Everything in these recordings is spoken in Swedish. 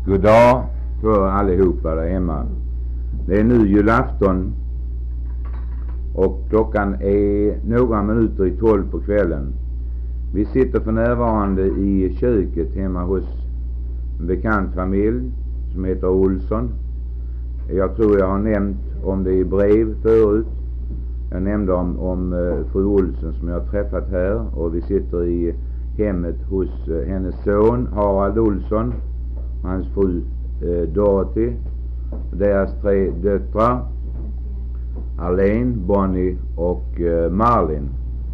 God dag för allihopa där hemma. Det är nu julafton och klockan är några minuter i 12 på kvällen. Vi sitter för närvarande i köket hemma hos en bekant familj som heter Olsson. Jag tror jag har nämnt om det i brev förut. Jag nämnde om fru Olsson som jag har träffat här, och vi sitter i hemmet hos hennes son Harald Olsson, hans fru Dorothy, deras 3 döttrar Arlene, Bonnie och Marlin.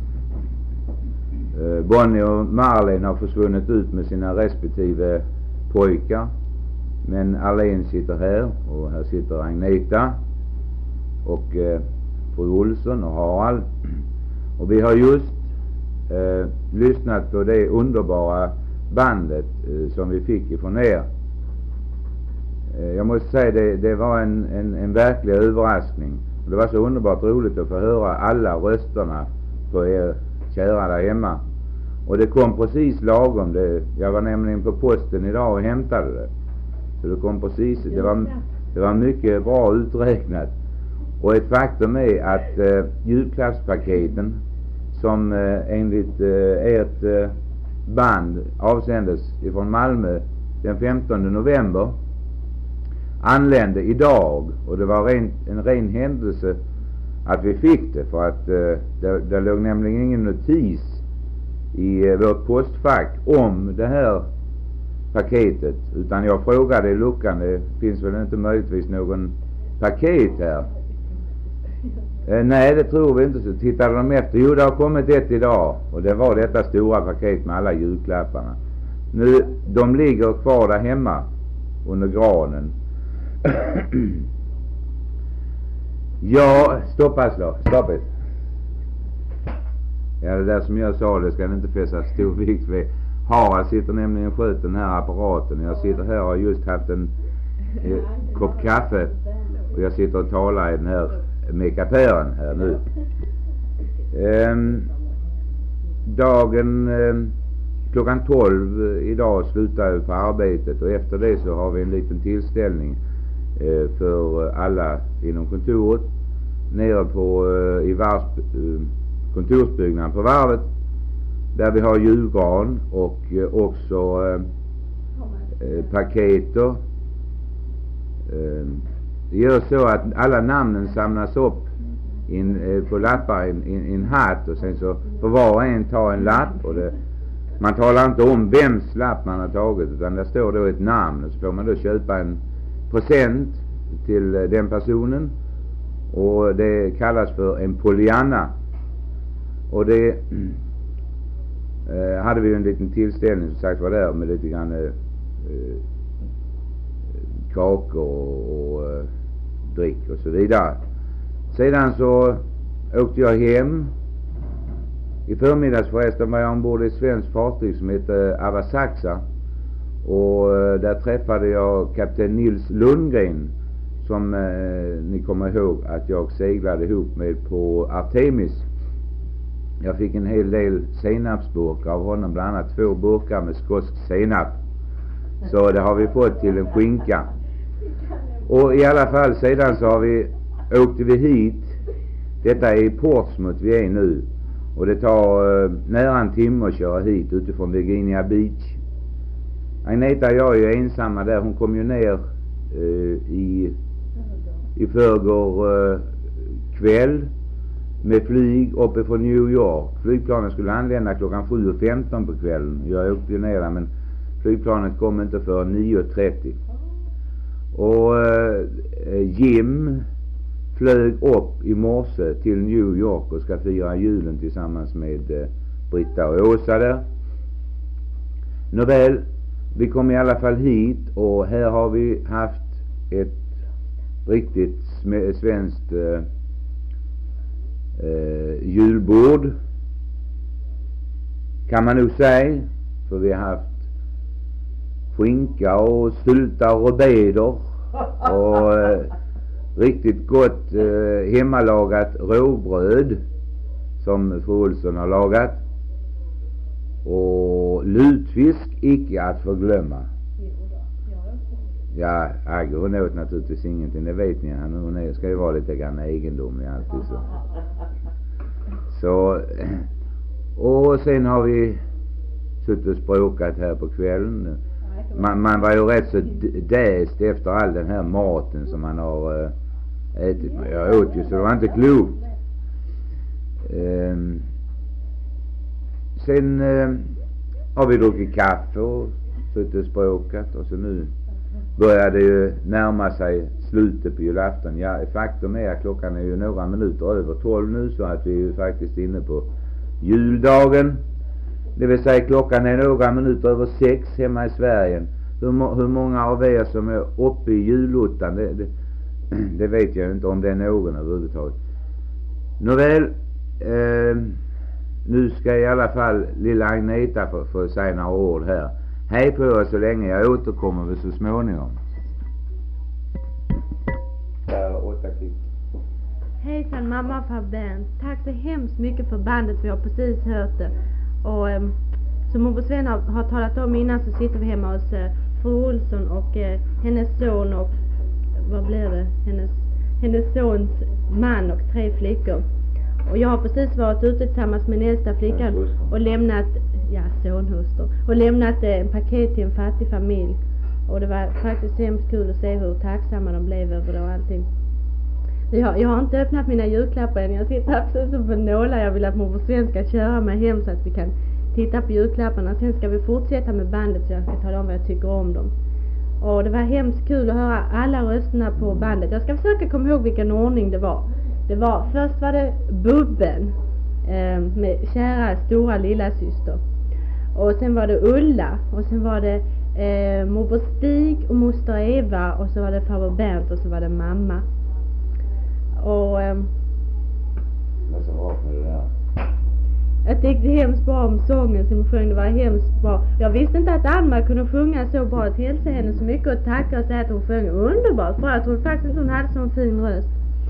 Bonnie och Marlin har försvunnit ut med sina respektive pojkar, men Arlene sitter här, och här sitter Agneta och fru Olsson och Harald. Och vi har just lyssnat på det underbara bandet som vi fick ifrån er. Jag måste säga det var en verklig överraskning. Det var så underbart roligt att få höra alla rösterna på er kära där hemma. Och det kom precis lagom. Jag var nämligen på posten idag och hämtade det. Så det kom precis. Det var mycket bra uträknat. Och ett faktum är att julklappspaketen som enligt ert band avsändes ifrån Malmö den 15 november anlände idag, och det var en ren händelse att vi fick det, för att det låg nämligen ingen notis i vårt postfack om det här paketet, utan jag frågade i luckan, det finns väl inte möjligtvis någon paket här? Nej, det tror vi inte. Så tittade de efter. Jo, det har kommit ett idag, och det var detta stora paket med alla julklapparna. Nu, de ligger kvar där hemma under granen. Ja, stopp it. Ja, det där som jag sa, det ska inte fästa stor vikt vid. Harald sitter nämligen och sköter den här apparaten. Jag sitter här och har just haft en kopp kaffe, och jag sitter och talar i den här mekapären här nu. Dagen klockan 12 idag slutar vi på arbetet, och efter det så har vi en liten tillställning för alla inom kontoret nere på i kontorsbyggnaden på varvet, där vi har julgran och också paketer. Det gör så att alla namnen samlas upp på lappar i en hatt, och sen så får var och en ta en lapp, och man talar inte om vems lapp man har tagit, utan där står då ett namn, och så får man då köpa en present till den personen, och det kallas för en Pollyanna. Och det hade vi en liten tillställning som sagt var där med lite grann kakor och drick och så vidare. Sedan så åkte jag hem. I förmiddags förresten var jag ombord i ett svenskt fartyg som heter Avasaxa, och där träffade jag kapten Nils Lundgren, som ni kommer ihåg att jag seglade ihop med på Artemis. Jag fick en hel del senapsburkar av honom, bland annat 2 burkar med skotsk senap. Så det har vi fått till en skinka. Och i alla fall sedan så åkte vi hit. Detta är i Portsmouth vi är nu, och det tar nära en timme att köra hit utifrån Virginia Beach. Agneta och jag är ju ensamma där. Hon kom ju ner i förrgår kväll med flyg uppe från New York. Flygplanet skulle anlända klockan 7:15 på kvällen. Jag åkte ner där, men flygplanet kom inte för 9:30. Och Jim flög upp i morse till New York och ska fira julen tillsammans med Britta och Åsa där. Nåväl, vi kom i alla fall hit, och här har vi haft ett riktigt svenskt julbord, kan man nog säga, för vi har haft skinka och sylta och rödbeder och riktigt gott hemmalagat råbröd som fru Olsson har lagat, och lutfisk icke att förglömma. Ja, Agge hon åt naturligtvis ingenting, det vet ni. Hon ska ju vara lite grann egendomlig alltid så. Så, och sen har vi suttit och språkat här på kvällen. Man var ju rätt så däst efter all den här maten som man har ätit. Jag åt ju så det var inte klokt. Sen har vi druckit kaffe och suttit och språkat, och så nu börjar det ju närma sig slutet på julafton. Ja, faktum är att klockan är ju några minuter över 12 nu, så att vi är ju faktiskt inne på juldagen. Det vill säga klockan är några minuter över 6 hemma i Sverige. Hur många av er som är uppe i julottan, det vet jag inte om det är någon överhuvudtaget. Nåväl, nu ska i alla fall lilla Agneta få säga några ord här. Hej på er så länge, jag återkommer väl så småningom. Hejsan mamma och far Bernt. Tack så hemskt mycket för bandet, vi har precis hört det. Och som morbror Sven har talat om innan, så sitter vi hemma hos fru Olsson och hennes son och vad blir det? Hennes sons man och 3 flickor. Och jag har precis varit ute tillsammans med den äldsta flickan och lämnat, sonhustru, och lämnat en paket till en fattig familj. Och det var faktiskt hemskt kul att se hur tacksamma de blev över det och allting. Jag har inte öppnat mina julklappar än. Jag sitter absolut på nålar. Jag vill att morbror Sven ska köra mig hem så att vi kan titta på julklapparna. Sen ska vi fortsätta med bandet så jag ska tala om vad jag tycker om dem. Och det var hemskt kul att höra alla rösterna på bandet. Jag ska försöka komma ihåg vilken ordning det var. Först var det Bubben med kära stora lilla syster. Och sen var det Ulla. Och sen var det morbror Stig och moster Eva. Och så var det farbror Bernt och så var det mamma. Och vad så bra med det där? Jag tyckte hemskt bra om sången som sjöng. Det var hemskt bra. Jag visste inte att Alma kunde sjunga så bra. Att hälsa henne så mycket och tacka och säga att hon sjöng underbart. För jag trodde faktiskt hon hade så en fin röst.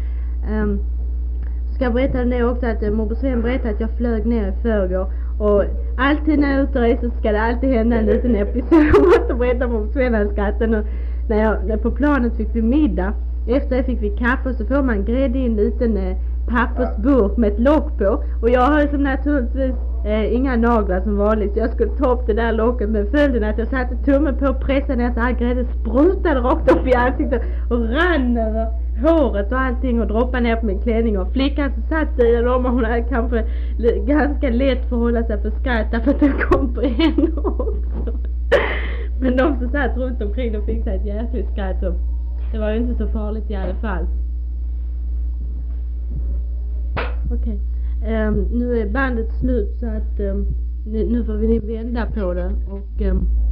Ska jag berätta det också att morbror Sven berättade att jag flög ner i förrgår. Och alltid när jag är ute och reser så ska det alltid hända en liten episod. Jag måste berätta om morbror Sven hade skratten. Och när på planet fick vi middag. Efter det fick vi kaffe och så får man grädde i en liten pappersburk med ett lock på. Och jag har som naturligtvis inga naglar som vanligt. Så jag skulle ta upp det där locket, men följden att jag satte tummen på och pressade ner så all grädde sprutade rakt upp i ansiktet och rann över håret och allting och droppade ner på min klänning. Och flickan som satt i och hon hade kanske ganska lätt för att hålla sig för skratt för att det kom på henne också. Men de som satt runt omkring och fick sig ett jäkligt skratt. Och det var ju inte så farligt i alla fall. Okej. Nu är bandet slut så att nu får vi vända på det och